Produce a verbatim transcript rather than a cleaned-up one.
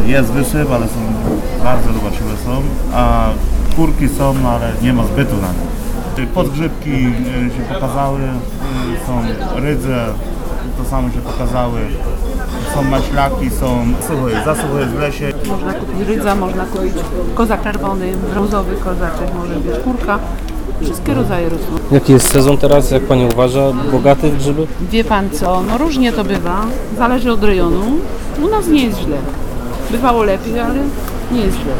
jest wysyp, ale są bardzo zobaczywe są, a kurki są, no, ale nie ma zbytu na nie. Podgrzybki się pokazały, są rydze, to samo się pokazały, są maślaki, są sucho jest, za sucho jest w lesie. Można kupić rydza, można kupić kozak czerwony, brązowy kozaczek, może być kurka. Wszystkie rodzaje rosną. Jaki jest sezon teraz, jak Pani uważa? Bogaty w grzyby? Wie Pan co, no różnie to bywa, zależy od rejonu. U nas nie jest źle. Bywało lepiej, ale nie jest źle.